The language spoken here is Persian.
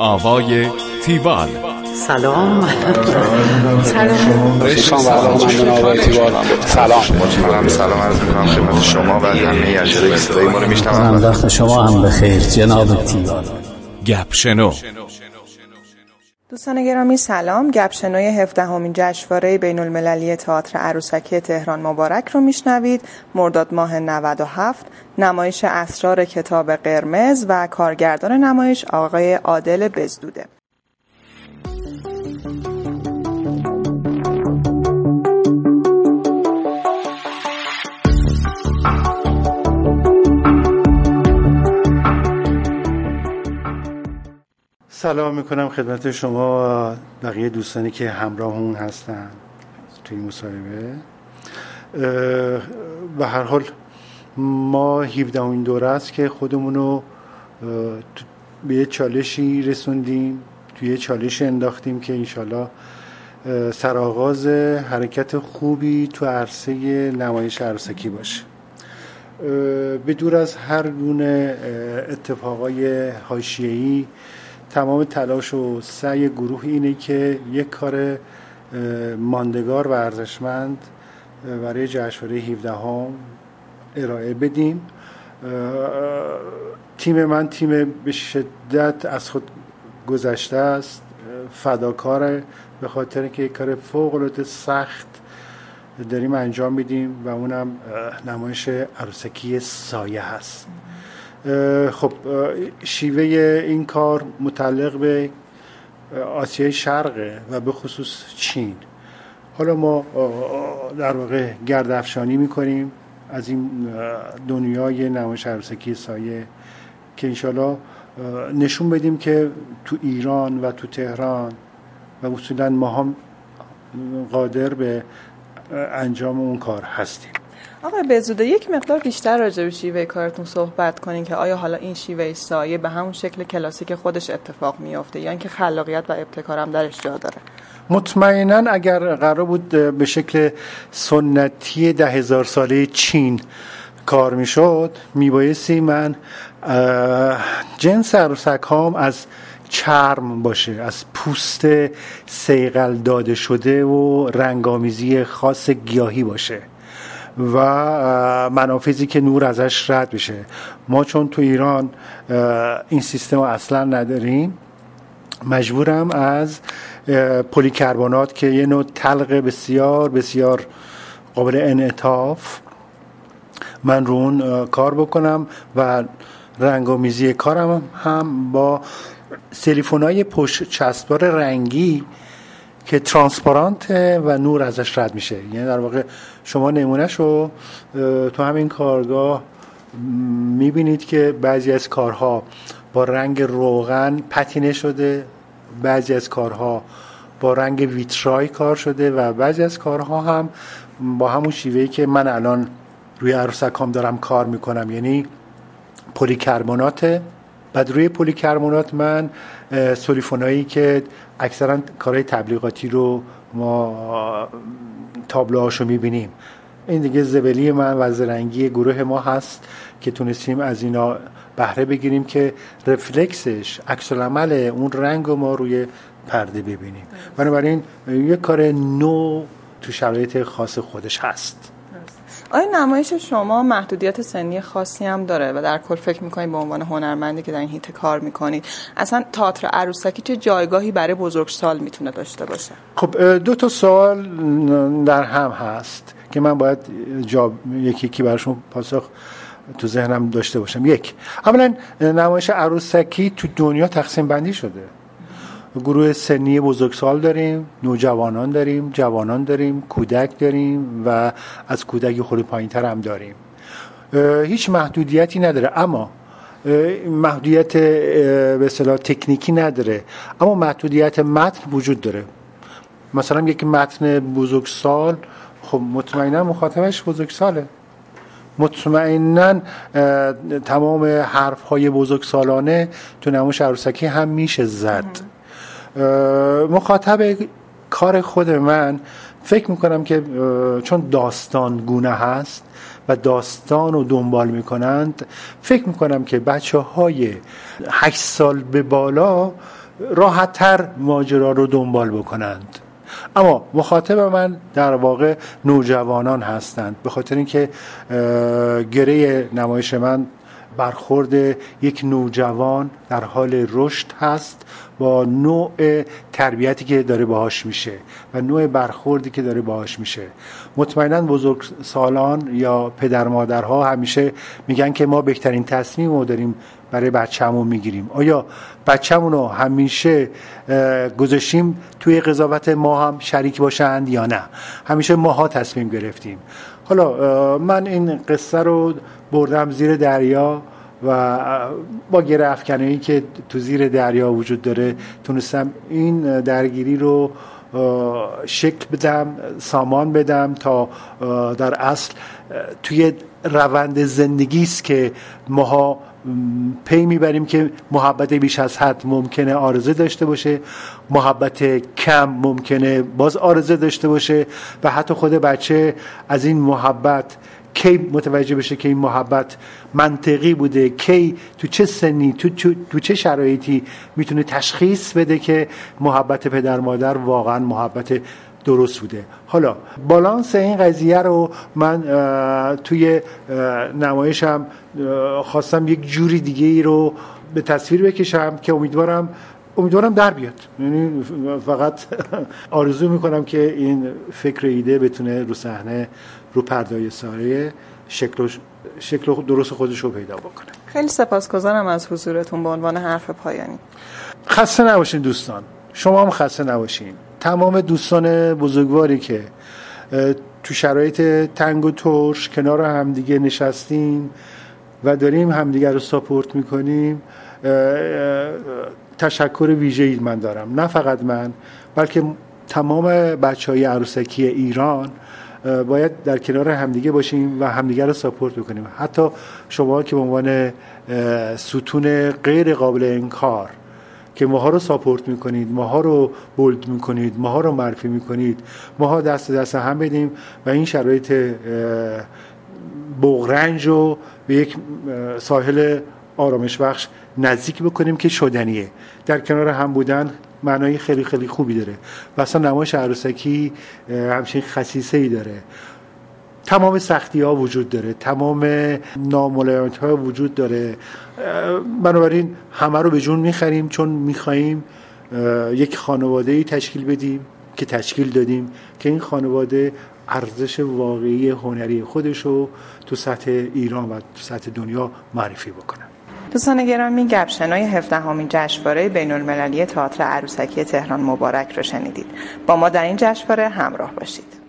آوای تیوال. سلام. سلام عرض می‌کنم خدمت شما و همه اجرای صدای ما رو میشنوم. وقت شما هم بخیر جناب تیوال. گپ شنو. دوستان گرامی سلام. گپ شنوی 17مین جشنواره بین‌المللی تئاتر عروسکی تهران مبارک رو میشنوید. مرداد ماه 97 نمایش اسرار کتاب قرمز و کارگردان نمایش آقای عادل بزدوده. سلام میکنم خدمت شما و بقیه دوستانی که همراهمون هستن توی این مصاحبه. به هر حال ما 17مین دوره است که خودمونو به یه چالشی رسوندیم، توی یه چالش انداختیم که انشالله سرآغاز حرکت خوبی تو عرصه نمایش عروسکی باشه. به دور از هر گونه اتفاقای حاشیه‌ای، تمام تلاش و سعی گروه اینه که یک کار ماندگار و ارزشمند برای جشنواره 17 ارائه بدیم. تیم من تیم به شدت از خود گذشته است، فداکاره، به خاطر که یک کار فوق‌العاده سخت داریم انجام میدیم و اونم نمایش عروسکی سایه هست. خب شیوه این کار متعلق به آسیای شرقه و به خصوص چین. حالا ما در واقع گردافشانی میکنیم از این دنیای نمایش عروسکی سایه که انشالله نشون بدیم که تو ایران و تو تهران و اصولا ما هم قادر به انجام اون کار هستیم. آقای بزدوده، یک مقدار بیشتر راجع به شیوه کارتون صحبت کنین که آیا حالا این شیوه سایه به همون شکل کلاسیک خودش اتفاق میافته یا اینکه خلاقیت و ابتکار هم درش جا داره؟ مطمئناً اگر قرار بود به شکل سنتی 10,000 ساله چین کار میشد، میبایستی من جنس عروسک‌هام از چرم باشه، از پوست صیقل داده شده و رنگامیزی خاص گیاهی باشه و منافذی که نور ازش رد بشه. ما چون تو ایران این سیستم رو اصلا نداریم، مجبورم از پلیکربنات که یه نوع تلق بسیار بسیار قابل انعطاف من رو اون کار بکنم و رنگامیزی کارم هم با سیلیفونای پشت چسبار رنگی که ترانسپارانت و نور ازش رد میشه. یعنی در واقع شما نمونهشو تو همین کارگاه میبینید که بعضی از کارها با رنگ روغن پتینه شده، بعضی از کارها با رنگ ویترای کار شده و بعضی از کارها هم با همون شیوهی که من الان روی عروسکام دارم کار میکنم، یعنی پلیکربنات. بعد روی پلیکربنات من سولیفونایی که اکثرا کارهای تبلیغاتی رو ما تابلوهاشو میبینیم، این دیگه زبلی من و زرنگی گروه ما هست که تونستیم از اینا بهره بگیریم که رفلکسش، عکس العمل اون رنگ رو ما روی پرده ببینیم. بنابراین یک کار نو تو شرایط خاص خودش هست. آیا نمایش شما محدودیت سنی خاصی هم داره و در کل فکر میکنید به عنوان هنرمندی که در این حیطه کار میکنید اصلا تئاتر عروسکی چه جایگاهی برای بزرگسال میتونه داشته باشه؟ خب 2 سوال در هم هست که من باید یکی براشون پاسخ تو ذهنم داشته باشم. یک، اولا نمایش عروسکی تو دنیا تقسیم بندی شده. گروه سنی بزرگسال داریم، نوجوانان داریم، جوانان داریم، کودک داریم و از کودک خود پایین‌تر هم داریم. هیچ محدودیتی نداره، اما محدودیت به اصطلاح تکنیکی نداره، اما محدودیت متن وجود داره. مثلا یک متن بزرگسال، خب مطمئنا مخاطبش بزرگساله، مطمئنا تمام حرف‌های بزرگسالانه تو نمایش عروسکی هم میشه زد. مخاطب کار خود من فکر میکنم که چون داستان گونه هست و داستان رو دنبال میکنند، فکر میکنم که بچه های 8 سال به بالا راحت‌تر ماجرا رو دنبال بکنند. اما مخاطب من در واقع نوجوانان هستند، به خاطر اینکه گره نمایش من برخورد یک نوجوان در حال رشد هست با نوع تربیتی که داره باهاش میشه و نوع برخوردی که داره باهاش میشه. مطمئناً بزرگسالان یا پدر مادرها همیشه میگن که ما بهترین تصمیم رو داریم برای بچه‌مون میگیریم. آیا بچه‌مون رو همیشه گذاشتیم توی قضاوت ما هم شریک باشند یا نه؟ همیشه ماها تصمیم گرفتیم. حالا من این قصه رو بردم زیر دریا و با گره افکنه‌ای که تو زیر دریا وجود داره تونستم این درگیری رو شکل بدم، سامان بدم تا در اصل توی روند زندگی است که ماها پی میبریم که محبت بیش از حد ممکنه عارضه داشته باشه، محبت کم ممکنه باز عارضه داشته باشه و حتی خود بچه از این محبت کی متوجه بشه که این محبت منطقی بوده، کی تو چه سنی تو چه شرایطی میتونه تشخیص بده که محبت پدر مادر واقعا محبت درست بوده. حالا بالانس این قضیه رو من توی نمایشم خواستم یک جوری دیگه ای رو به تصویر بکشم که امیدوارم در بیاد. یعنی فقط آرزو میکنم که این فکر ایده بتونه رو صحنه رو پردای سایه شکل درست خودش رو پیدا بکنه. خیلی سپاسگزارم از حضورتون به عنوان حرف پایانی. خسته نباشین دوستان، شما هم خسته نباشین. تمام دوستان بزرگواری که تو شرایط تنگ و ترش کنار همدیگه نشستیم و داریم همدیگه رو ساپورت میکنیم، تشکر ویژه‌ای من دارم. نه فقط من، بلکه تمام بچهای عروسکی ایران باید در کنار همدیگه باشیم و همدیگه رو ساپورت بکنیم. حتی شما که به عنوان ستون غیر قابل انکار که ماها رو ساپورت میکنید، ماها رو بولد میکنید، ماها رو معرفی میکنید، ماها دست هم بدیم و این شرایط بغرنج رو به یک ساحل آرامش بخش نزدیک بکنیم که شدنیه. در کنار هم بودن معنای خیلی خیلی خوبی داره و اصلا نمایش عروسکی همچین خصیصه‌ای داره. تمام سختی ها وجود داره، تمام ناملایمت ها وجود داره، بنابراین همه رو به جون میخریم چون میخواییم یک خانواده‌ای تشکیل بدیم که تشکیل دادیم که این خانواده ارزش واقعی هنری خودش رو تو سطح ایران و تو سطح دنیا معرفی بکنه. دوستان گرامی، گپشنوی 17مین جشنواره بین‌المللی تئاتر عروسکی تهران مبارک رو شنیدید. با ما در این جشنواره همراه باشید.